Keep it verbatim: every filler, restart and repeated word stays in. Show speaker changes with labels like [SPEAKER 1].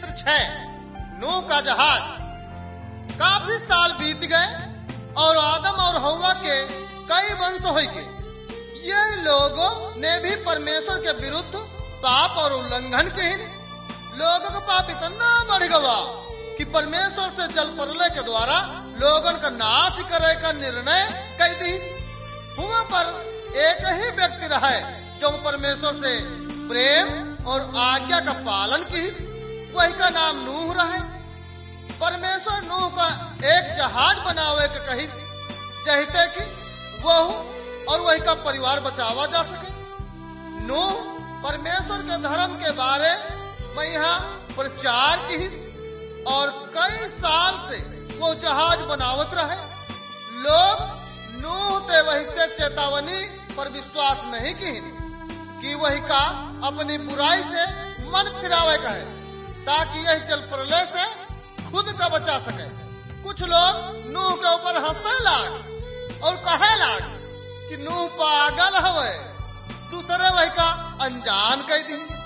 [SPEAKER 1] चित्र छह, नूह का जहाज। काफी साल बीत गए और आदम और हव्वा के कई वंश हो गए। ये लोगों ने भी परमेश्वर के विरुद्ध पाप और उल्लंघन किए। लोगों का पाप इतना बढ़ गया कि परमेश्वर से जल प्रलय के द्वारा लोगों का नाश करे का निर्णय कर दी। हुआ पर एक ही व्यक्ति रहे जो परमेश्वर से प्रेम और आज्ञा का पालन की, वही का नाम नूह रहे। परमेश्वर नूह का एक जहाज बनावे के कही चाहते कि वह और वही का परिवार बचावा जा सके। नूह परमेश्वर के धर्म के बारे में यहाँ प्रचार की और कई साल से वो जहाज बनावत रहे। लोग नूह ते वही के चेतावनी पर विश्वास नहीं की कि वही का अपनी बुराई से मन फिरावे का है, ताकि यही जल प्रलय से खुद का बचा सके। कुछ लोग नूह के ऊपर हंसने लाग और कहे लाग कि नूह पागल हवे, दूसरे वही का अनजान कह दी।